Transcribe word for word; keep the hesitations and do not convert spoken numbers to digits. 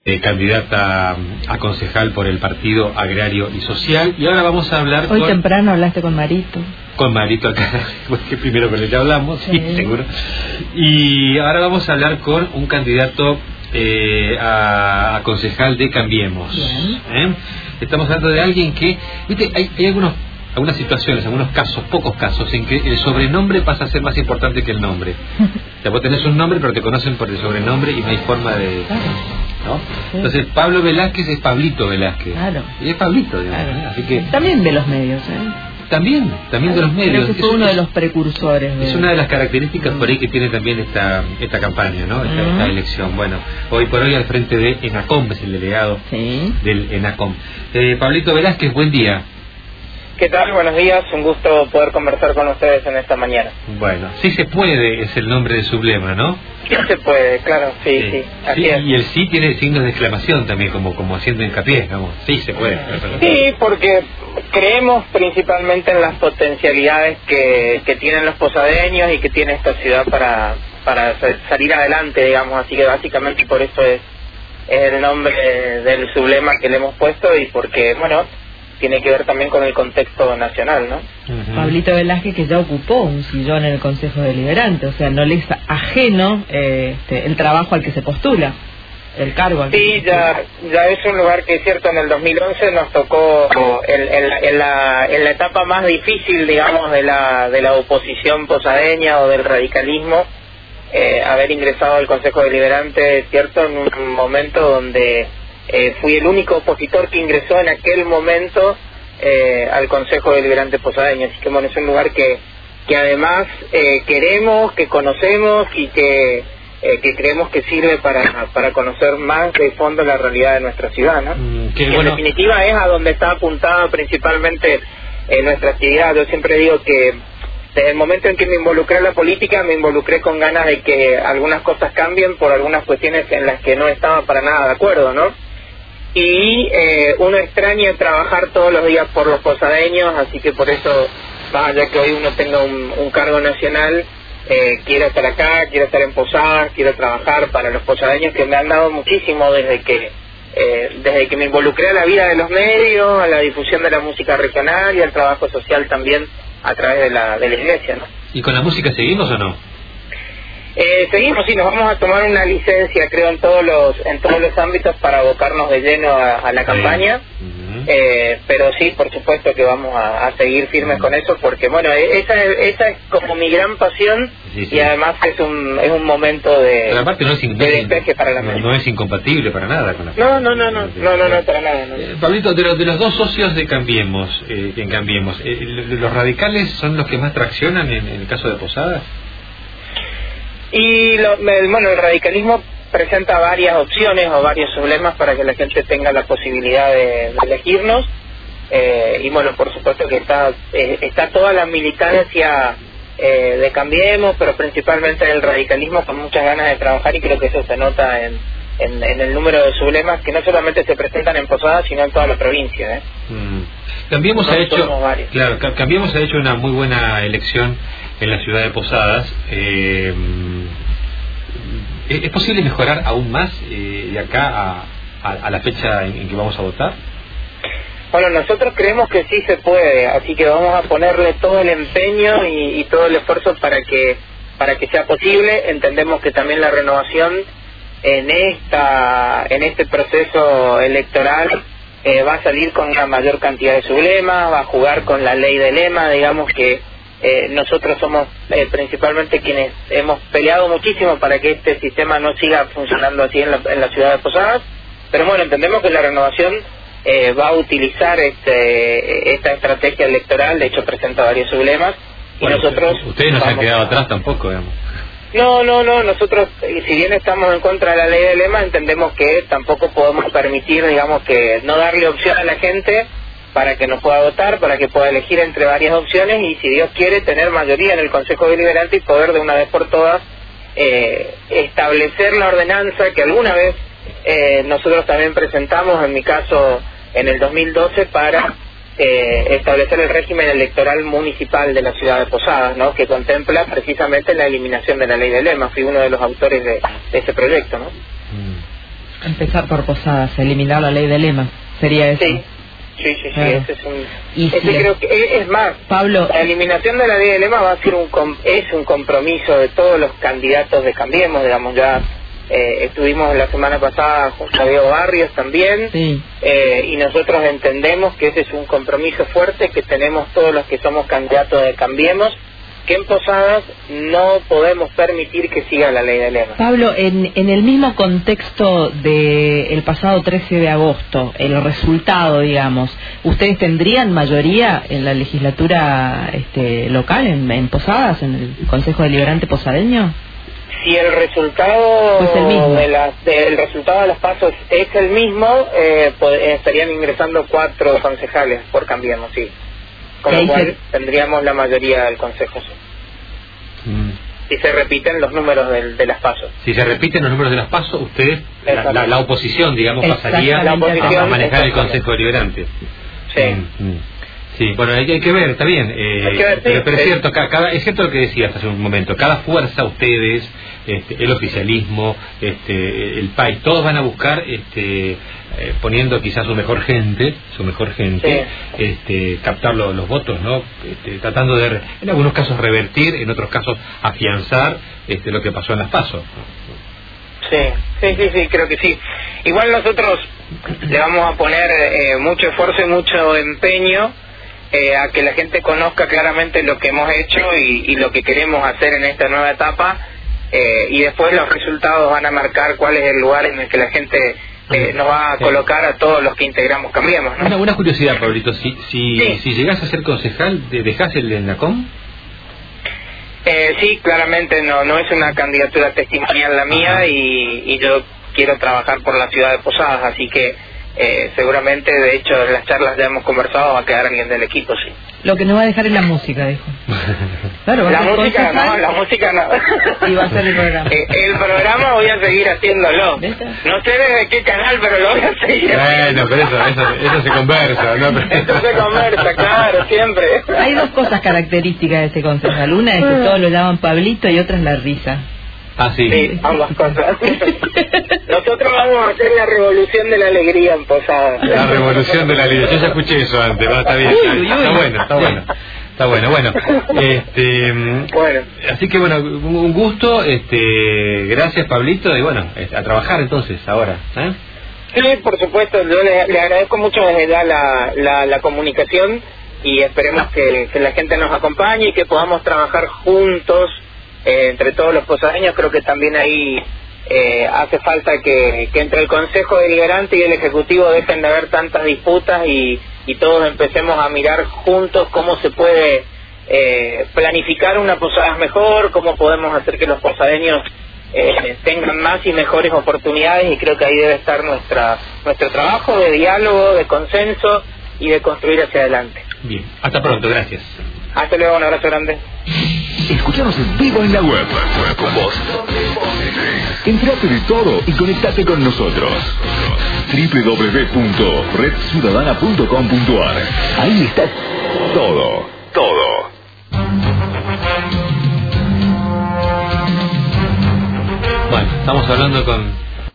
eh, candidata a concejal por el Partido Agrario y Social. Y ahora vamos a hablar Hoy con... temprano hablaste con Marito. Con Marito acá, que primero con el que hablamos, sí, sí, seguro. Y ahora vamos a hablar con un candidato eh, a, a concejal de Cambiemos. ¿Eh? Estamos hablando de alguien que, viste, hay, hay algunos, algunas situaciones, algunos casos, pocos casos, en que el sobrenombre pasa a ser más importante que el nombre. O sea, vos tenés un nombre, pero te conocen por el sobrenombre y no hay forma de... ¿no? Sí. Entonces Pablo Velázquez es Pablito Velázquez. Claro. Y es Pablito, digamos. Claro. Así que... También de los medios, ¿eh? También, también de los medios. Creo que fue uno de los precursores. De... Es una de las características por ahí que tiene también esta esta campaña, ¿no? Esta, uh-huh. esta elección. Bueno, hoy por hoy al frente de ENACOM, es el delegado sí. del ENACOM. Eh, Pablito Velázquez, buen día. ¿Qué tal? Buenos días, un gusto poder conversar con ustedes en esta mañana. Bueno, sí se puede es el nombre de su lema, ¿no? Sí se puede, claro, sí, sí, sí, así sí es. Y el sí tiene signos de exclamación también, como como haciendo hincapié, digamos. Sí se puede. Sí, porque creemos principalmente en las potencialidades que, que tienen los posadeños y que tiene esta ciudad para, para salir adelante, digamos, así que básicamente por eso es, es el nombre del sublema que le hemos puesto y porque, bueno... tiene que ver también con el contexto nacional, ¿no? Uh-huh. Pablito Velázquez, que ya ocupó un sillón en el Consejo Deliberante, o sea, no le es ajeno eh, este, el trabajo al que se postula, el cargo al que sí, se ya, ya es un lugar que es cierto, en el dos mil once nos tocó en, en, la, en, la, en la etapa más difícil, digamos, de la, de la oposición posadeña o del radicalismo, eh, haber ingresado al Consejo Deliberante, cierto, en un momento donde... Eh, fui el único opositor que ingresó en aquel momento eh, al Consejo Deliberante Posadeño, así que bueno, es un lugar que que además eh, queremos, que conocemos y que eh, que creemos que sirve para para conocer más de fondo la realidad de nuestra ciudad, ¿no? Mm, que bueno. En definitiva es a donde está apuntada principalmente eh, nuestra actividad. Yo siempre digo que desde el momento en que me involucré en la política, me involucré con ganas de que algunas cosas cambien por algunas cuestiones en las que no estaba para nada de acuerdo, ¿no? Y eh, uno extraña trabajar todos los días por los posadeños, así que por eso, más allá que hoy uno tenga un, un cargo nacional, eh, quiero estar acá, quiero estar en Posadas, quiero trabajar para los posadeños que me han dado muchísimo desde que eh, desde que me involucré a la vida de los medios, a la difusión de la música regional y al trabajo social también a través de la, de la iglesia, ¿no? ¿Y con la música seguimos o no? Eh, seguimos, sí, nos vamos a tomar una licencia, creo, en todos los en todos los ámbitos para abocarnos de lleno a, a la campaña, uh-huh. eh, pero sí, por supuesto que vamos a, a seguir firmes uh-huh. con eso, porque bueno, esa, esa es como mi gran pasión sí, sí. y además es un es un momento de, pero aparte no es in- de despeje para la no, no es incompatible para nada con la no, no, no, no, no, no, no, para nada. No. Eh, Pablito, de los, de los dos socios de Cambiemos, eh, en Cambiemos, eh, ¿los radicales son los que más traccionan en, en el caso de Posadas? Y lo, bueno, el radicalismo presenta varias opciones o varios sublemas para que la gente tenga la posibilidad de, de elegirnos eh, y bueno, por supuesto que está eh, está toda la militancia eh, de Cambiemos, pero principalmente el radicalismo con muchas ganas de trabajar y creo que eso se nota en, en, en el número de sublemas que no solamente se presentan en Posadas sino en toda la provincia, ¿eh? Mm. Cambiemos ha hecho claro, Cambiemos ha hecho una muy buena elección en la ciudad de Posadas. Eh, ¿Es posible mejorar aún más eh, de acá a, a, a la fecha en, en que vamos a votar? Bueno, nosotros creemos que sí se puede, así que vamos a ponerle todo el empeño y, y todo el esfuerzo para que para que sea posible. Entendemos que también la renovación en esta en este proceso electoral eh, va a salir con una mayor cantidad de sublemas, va a jugar con la ley de lema, digamos que Eh, nosotros somos eh, principalmente quienes hemos peleado muchísimo para que este sistema no siga funcionando así en la, en la ciudad de Posadas, pero bueno, entendemos que la renovación eh, va a utilizar este, esta estrategia electoral, de hecho presenta varios sublemas, y bueno, nosotros... Ustedes no se han quedado a... atrás tampoco, digamos. No, no, no, nosotros, si bien estamos en contra de la ley de lema, entendemos que tampoco podemos permitir, digamos, que no darle opción a la gente para que nos pueda votar, para que pueda elegir entre varias opciones y si Dios quiere tener mayoría en el Consejo Deliberante y poder de una vez por todas eh, establecer la ordenanza que alguna vez eh, nosotros también presentamos, en mi caso en el dos mil doce, para eh, establecer el régimen electoral municipal de la ciudad de Posadas, ¿no? Que contempla precisamente la eliminación de la ley de lema. Fui uno de los autores de, de ese proyecto, ¿no? Empezar por Posadas, eliminar la ley de lema, sería eso. Sí, sí, sí, sí, claro. ese es un... Y ese si le... creo que es, es más, Pablo, la eliminación de la ley de lema va a ser un com- es un compromiso de todos los candidatos de Cambiemos, digamos, ya eh, estuvimos la semana pasada junto a Diego Barrios también, sí. eh, y nosotros entendemos que ese es un compromiso fuerte que tenemos todos los que somos candidatos de Cambiemos, que en Posadas no podemos permitir que siga la ley de lema. Pablo, en, en el mismo contexto del pasado trece de agosto, el resultado, digamos, ¿ustedes tendrían mayoría en la legislatura este, local, en, en Posadas, en el Consejo Deliberante posadeño? Si el resultado Pues el mismo. de las de, el resultado de los pasos es el mismo, eh, pod- estarían ingresando cuatro concejales por Cambiemos, sí. Con lo cual se... tendríamos la mayoría del consejo, sí. Mm. Si se repiten los números del, de las pasos. Si se repiten los números de las pasos, ustedes, la, la, la oposición, digamos, pasaría la oposición, a manejar el Consejo Deliberante. Sí. Mm, mm. Sí, bueno, hay, hay que ver, está bien. Eh, hay que ver, pero, sí, pero es sí. cierto, cada, cada, es cierto lo que decías hace un momento. Cada fuerza, ustedes, este, el oficialismo, este, el país, todos van a buscar, este, eh, poniendo quizás su mejor gente, su mejor gente, sí. este, captar lo, los votos, ¿no? Este, tratando de, en algunos casos revertir, en otros casos afianzar, este, lo que pasó en las PASO. Sí, sí, sí, sí, creo que sí. Igual nosotros le vamos a poner eh, mucho esfuerzo y mucho empeño eh, a que la gente conozca claramente lo que hemos hecho y, y lo que queremos hacer en esta nueva etapa, eh, y después los resultados van a marcar cuál es el lugar en el que la gente eh, nos va a colocar a todos los que integramos Cambiemos, ¿no? Una, una curiosidad, Pablito, si, si, sí. si llegás a ser concejal, ¿dejás el ENACOM? Eh, sí, claramente no no es una candidatura testimonial la mía, y, y yo quiero trabajar por la ciudad de Posadas, así que eh, seguramente, de hecho, en las charlas ya hemos conversado, va a quedar alguien del equipo, sí. Lo que no va a dejar es la música, dijo. Claro, va la a ser música concejal, no, la música no. y va a ser el programa. Eh, el programa voy a seguir haciéndolo. ¿Viste? No sé desde qué canal, pero lo voy a seguir haciendo. Bueno, pero eso, eso, eso se conversa, ¿no? Pero... Esto se conversa, claro, siempre. Hay dos cosas características de este concejal. Una es que todos lo llaman Pablito y otra es la risa. Ah, sí. Sí, ambas cosas. Nosotros vamos a hacer la revolución de la alegría en Posadas. La revolución de la alegría. Yo ya escuché eso antes, ¿no? Está bien, está, bien. Está bueno, está bueno. Está bueno, bueno. Este, bueno. Así que bueno, un gusto, este, gracias Pablito, y bueno, a trabajar entonces ahora, ¿eh? Sí, por supuesto, yo le, le agradezco mucho desde ya la, la, la comunicación, y esperemos que, que la gente nos acompañe y que podamos trabajar juntos eh, entre todos los posadeños. Creo que también ahí eh, hace falta que, que entre el Consejo Deliberante y el Ejecutivo dejen de haber tantas disputas y, y todos empecemos a mirar juntos cómo se puede eh, planificar una Posadas mejor, cómo podemos hacer que los posadeños eh, tengan más y mejores oportunidades, y creo que ahí debe estar nuestra nuestro trabajo de diálogo, de consenso y de construir hacia adelante. Bien, hasta pronto, gracias. Hasta luego, un abrazo grande. Escuchanos en vivo en la web, con vos. Entrate de todo y conectate con nosotros. doble u doble u doble u punto red ciudadana punto com punto a r. Ahí está todo, todo. Bueno, estamos hablando con